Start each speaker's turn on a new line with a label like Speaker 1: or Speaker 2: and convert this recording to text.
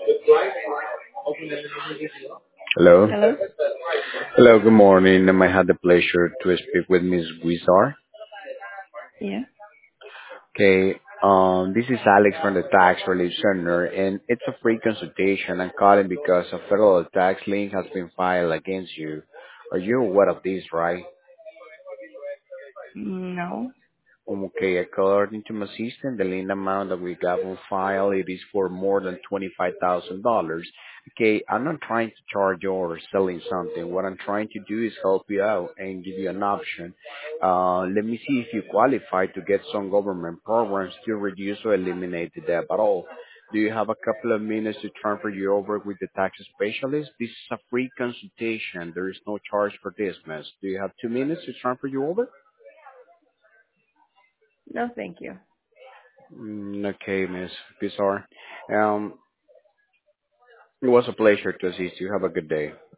Speaker 1: Hello.
Speaker 2: Hello?
Speaker 1: Hello, good morning. I had the pleasure to speak with Ms. Wizar.
Speaker 2: Yeah.
Speaker 1: Okay, this is Alex from the Tax Relief Center, and it's a free consultation. I'm calling because a federal tax lien has been filed against you. Are you aware of this, right?
Speaker 2: No.
Speaker 1: Okay, according to my system, the lien amount that we got on file, it is for more than $25,000. Okay, I'm not trying to charge you or selling something. What I'm trying to do is help you out and give you an option. Let me see if you qualify to get some government programs to reduce or eliminate the debt at all. Do you have a couple of minutes to transfer you over with the tax specialist? This is a free consultation. There is no charge for this, miss. Do you have 2 minutes to transfer you over?
Speaker 2: No, thank you.
Speaker 1: Okay, Miss Pizarro. Um, it was a pleasure to assist you. Have a good day.